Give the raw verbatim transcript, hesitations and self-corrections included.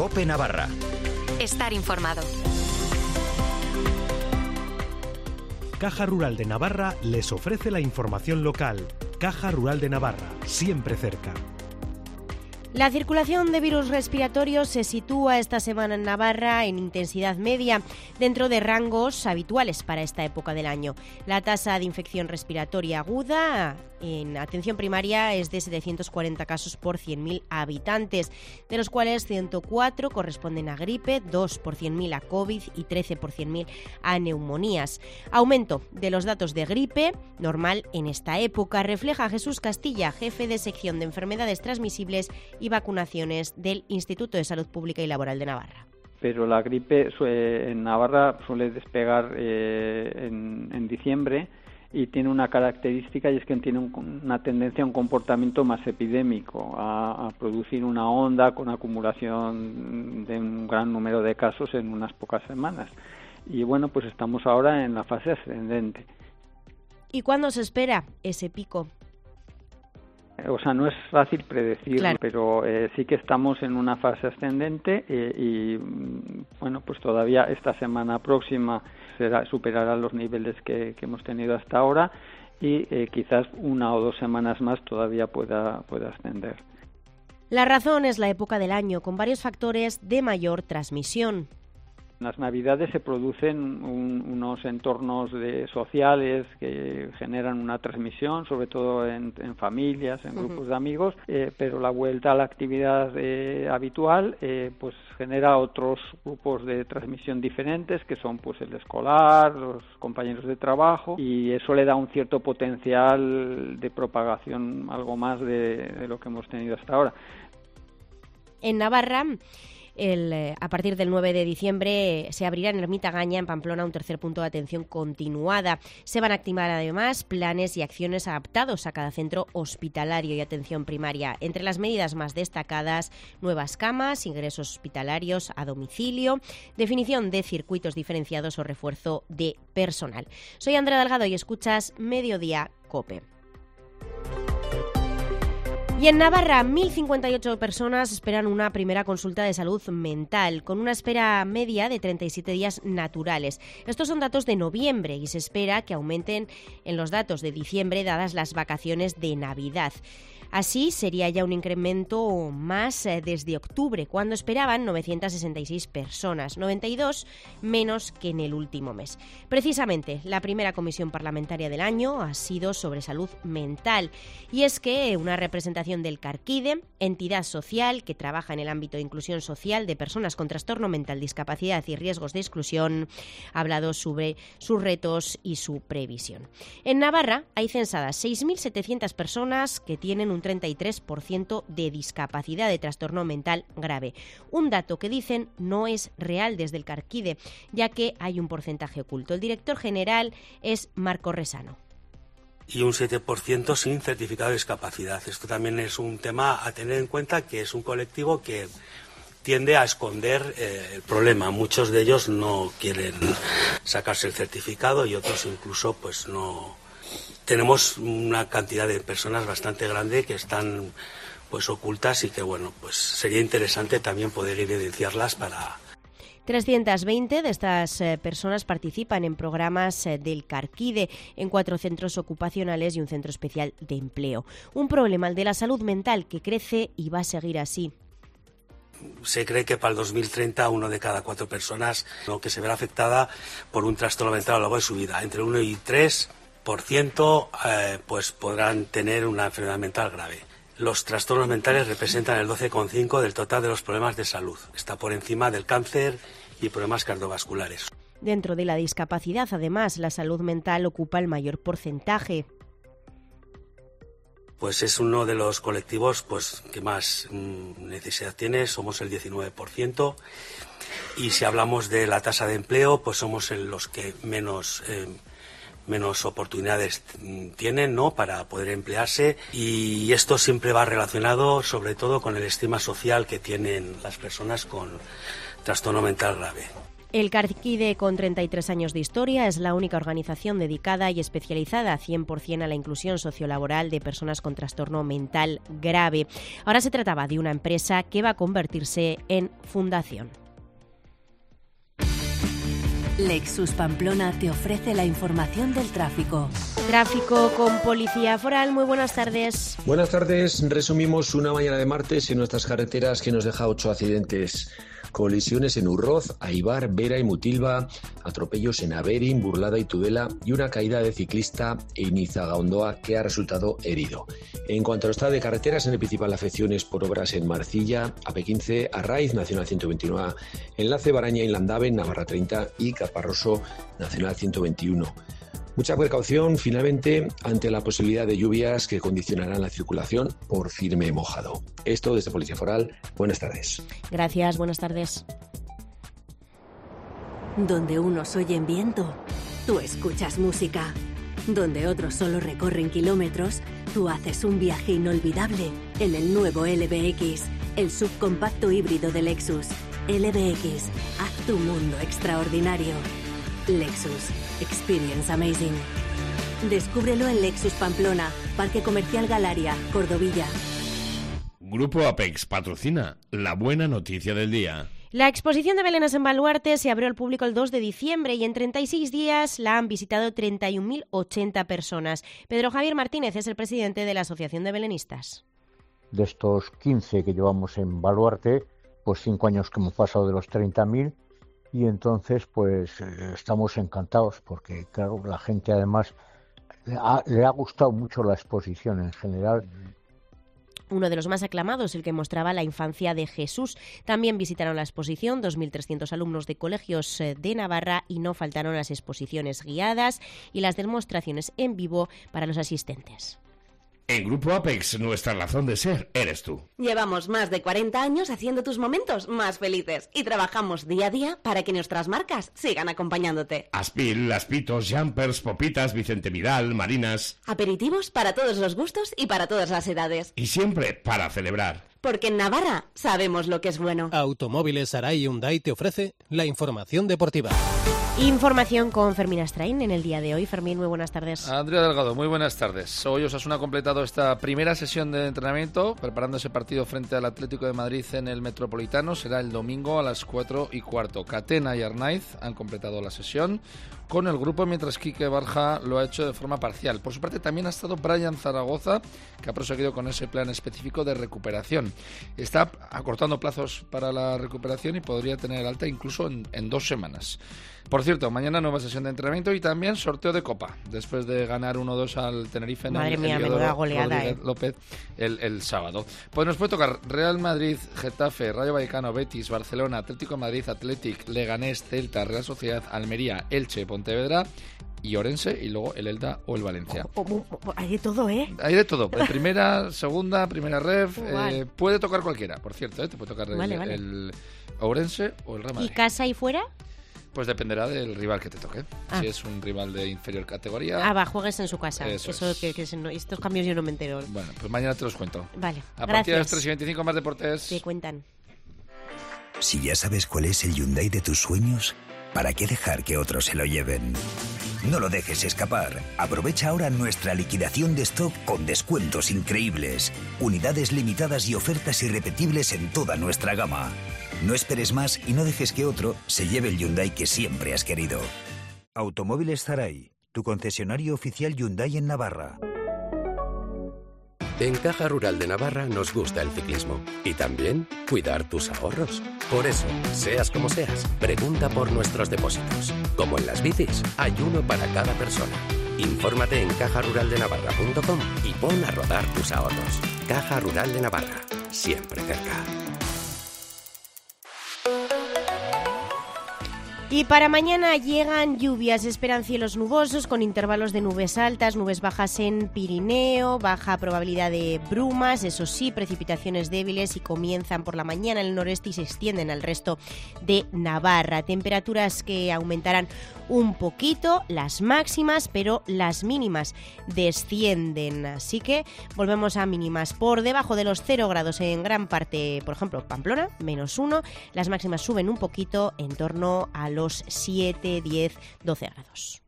COPE Navarra. Estar informado. Caja Rural de Navarra les ofrece la información local. Caja Rural de Navarra, siempre cerca. La circulación de virus respiratorios se sitúa esta semana en Navarra en intensidad media, dentro de rangos habituales para esta época del año. La tasa de infección respiratoria aguda en atención primaria es de setecientos cuarenta casos por cien mil habitantes, de los cuales ciento cuatro corresponden a gripe, dos por cien mil a COVID y trece por cien mil a neumonías. Aumento de los datos de gripe, normal en esta época, refleja Jesús Castilla, jefe de sección de enfermedades transmisibles y vacunaciones del Instituto de Salud Pública y Laboral de Navarra. Pero la gripe en Navarra suele despegar eh, en, en diciembre y tiene una característica, y es que tiene un, una tendencia a un comportamiento más epidémico, a, a producir una onda con acumulación de un gran número de casos en unas pocas semanas. Y bueno, pues estamos ahora en la fase ascendente. ¿Y cuándo se espera ese pico? O sea, no es fácil predecirlo, claro. pero eh, sí que estamos en una fase ascendente eh, y, bueno, pues todavía esta semana próxima será, superará los niveles que, que hemos tenido hasta ahora y eh, quizás una o dos semanas más todavía pueda, pueda ascender. La razón es la época del año, con varios factores de mayor transmisión. En las Navidades se producen un, unos entornos de, sociales que generan una transmisión, sobre todo en, en familias, en grupos uh-huh. de amigos, eh, pero la vuelta a la actividad eh, habitual eh, pues genera otros grupos de transmisión diferentes, que son pues el escolar, los compañeros de trabajo, y eso le da un cierto potencial de propagación, algo más de, de lo que hemos tenido hasta ahora. En Navarra, El, a partir del nueve de diciembre se abrirá en Ermita Gaña, en Pamplona, un tercer punto de atención continuada. Se van a activar además planes y acciones adaptados a cada centro hospitalario y atención primaria. Entre las medidas más destacadas, nuevas camas, ingresos hospitalarios a domicilio, definición de circuitos diferenciados o refuerzo de personal. Soy Andrea Delgado y escuchas Mediodía COPE. Y en Navarra, mil cincuenta y ocho personas esperan una primera consulta de salud mental, con una espera media de treinta y siete días naturales. Estos son datos de noviembre y se espera que aumenten en los datos de diciembre, dadas las vacaciones de Navidad. Así sería ya un incremento más desde octubre, cuando esperaban novecientas sesenta y seis personas, noventa y dos menos que en el último mes. Precisamente, la primera comisión parlamentaria del año ha sido sobre salud mental. Y es que una representación del Carquide, entidad social que trabaja en el ámbito de inclusión social de personas con trastorno mental, discapacidad y riesgos de exclusión, ha hablado sobre sus retos y su previsión. En Navarra hay censadas seis mil setecientas personas que tienen un treinta y tres por ciento de discapacidad de trastorno mental grave. Un dato que dicen no es real desde el Carquide, ya que hay un porcentaje oculto. El director general es Marco Resano. Y un siete por ciento sin certificado de discapacidad. Esto también es un tema a tener en cuenta, que es un colectivo que tiende a esconder eh, el problema. Muchos de ellos no quieren sacarse el certificado y otros incluso pues no. Tenemos una cantidad de personas bastante grande que están pues ocultas y que bueno, pues sería interesante también poder evidenciarlas para. trescientas veinte de estas eh, personas participan en programas eh, del Carquide en cuatro centros ocupacionales y un centro especial de empleo. Un problema, el de la salud mental, que crece y va a seguir así. Se cree que para el dos mil treinta uno de cada cuatro personas ¿no? que se verá afectada por un trastorno mental a lo largo de su vida. Entre uno y tres por ciento eh, pues podrán tener una enfermedad mental grave. Los trastornos mentales representan el doce coma cinco por ciento del total de los problemas de salud. Está por encima del cáncer y problemas cardiovasculares. Dentro de la discapacidad, además, la salud mental ocupa el mayor porcentaje. Pues es uno de los colectivos pues que más mmm, necesidad tiene, somos el diecinueve por ciento. Y si hablamos de la tasa de empleo, pues somos en los que menos... Eh, menos oportunidades tienen, ¿no?, para poder emplearse, y esto siempre va relacionado sobre todo con el estigma social que tienen las personas con trastorno mental grave. El Carquide, con treinta y tres años de historia, es la única organización dedicada y especializada cien por ciento a la inclusión sociolaboral de personas con trastorno mental grave. Ahora se trataba de una empresa que va a convertirse en fundación. Lexus Pamplona te ofrece la información del tráfico. Tráfico con Policía Foral. Muy buenas tardes. Buenas tardes. Resumimos una mañana de martes en nuestras carreteras que nos deja ocho accidentes. Colisiones en Urroz, Aibar, Vera y Mutilva, atropellos en Averín, Burlada y Tudela y una caída de ciclista en Izagaondoa que ha resultado herido. En cuanto al estado de carreteras, en el principal afecciones por obras en Marcilla, A P quince, Arraiz, Nacional ciento veintinueve, Enlace Baraña y Landaven, Navarra treinta y Caparroso, Nacional ciento veintiuno. Mucha precaución, finalmente, ante la posibilidad de lluvias que condicionarán la circulación por firme mojado. Esto desde Policía Foral. Buenas tardes. Gracias, buenas tardes. Donde unos oyen viento, tú escuchas música. Donde otros solo recorren kilómetros, tú haces un viaje inolvidable en el nuevo L B X, el subcompacto híbrido de Lexus. L B X, haz tu mundo extraordinario. Lexus. Experience amazing. Descúbrelo en Lexus Pamplona, Parque Comercial Galaria, Cordovilla. Grupo Apex patrocina la buena noticia del día. La exposición de Belenes en Baluarte se abrió al público el dos de diciembre y en treinta y seis días la han visitado treinta y un mil ochenta personas. Pedro Javier Martínez es el presidente de la Asociación de Belenistas. De estos quince que llevamos en Baluarte, pues cinco años que hemos pasado de los treinta mil. Y entonces, pues, eh, estamos encantados porque, claro, la gente además le ha, le ha gustado mucho la exposición en general. Uno de los más aclamados, el que mostraba la infancia de Jesús. También visitaron la exposición dos mil trescientos alumnos de colegios de Navarra y no faltaron las exposiciones guiadas y las demostraciones en vivo para los asistentes. En Grupo Apex, nuestra razón de ser eres tú. Llevamos más de cuarenta años haciendo tus momentos más felices y trabajamos día a día para que nuestras marcas sigan acompañándote. Aspil, Aspitos, Jumpers, Popitas, Vicente Vidal, Marinas. Aperitivos para todos los gustos y para todas las edades. Y siempre para celebrar. Porque en Navarra sabemos lo que es bueno. Automóviles Arai Hyundai te ofrece la información deportiva. Información con Fermín Astrain en el día de hoy. Fermín, muy buenas tardes. Andrea Delgado, muy buenas tardes. Hoy Osasuna ha completado esta primera sesión de entrenamiento, preparando ese partido frente al Atlético de Madrid en el Metropolitano. Será el domingo a las cuatro y cuarto. Catena y Arnaiz han completado la sesión con el grupo, mientras Quique Barja lo ha hecho de forma parcial. Por su parte también ha estado Brian Zaragoza, que ha proseguido con ese plan específico de recuperación. Está acortando plazos para la recuperación y podría tener alta incluso en, en dos semanas. Por cierto, mañana nueva sesión de entrenamiento y también sorteo de Copa, después de ganar uno dos al Tenerife en Madre el mía, Heliodoro menuda goleada, eh. López el, el sábado. Pues nos puede tocar Real Madrid, Getafe, Rayo Vallecano, Betis, Barcelona, Atlético de Madrid, Athletic, Leganés, Celta, Real Sociedad, Almería, Elche, Pontevedra y Orense, y luego el Elda o el Valencia. Oh, oh, oh, hay de todo, ¿eh? Hay de todo. Primera, segunda, primera ref. Oh, eh, puede tocar cualquiera, por cierto, ¿eh? Te puede tocar vale, el, vale. el Ourense o el Real Madrid. ¿Y casa y fuera? Pues dependerá del rival que te toque. Ah. Si es un rival de inferior categoría... Ah, va, juegues en su casa. Eso, Eso es. que, que se no, estos cambios yo no me entero. Bueno, pues mañana te los cuento. Vale, A gracias. partir de las tres y veinticinco, más deportes. Te cuentan. Si ya sabes cuál es el Hyundai de tus sueños, ¿para qué dejar que otros se lo lleven? No lo dejes escapar. Aprovecha ahora nuestra liquidación de stock con descuentos increíbles, unidades limitadas y ofertas irrepetibles en toda nuestra gama. No esperes más y no dejes que otro se lleve el Hyundai que siempre has querido. Automóviles Zaray, tu concesionario oficial Hyundai en Navarra. En Caja Rural de Navarra nos gusta el ciclismo y también cuidar tus ahorros. Por eso, seas como seas, pregunta por nuestros depósitos. Como en las bicis, hay uno para cada persona. Infórmate en caja rural de navarra punto com y pon a rodar tus ahorros. Caja Rural de Navarra, siempre cerca. Y para mañana llegan lluvias, esperan cielos nubosos con intervalos de nubes altas, nubes bajas en Pirineo, baja probabilidad de brumas, eso sí, precipitaciones débiles y comienzan por la mañana en el noreste y se extienden al resto de Navarra. Temperaturas que aumentarán un poquito, las máximas, pero las mínimas descienden. Así que volvemos a mínimas por debajo de los cero grados en gran parte, por ejemplo, Pamplona, menos uno. Las máximas suben un poquito en torno a los los siete, diez, doce grados.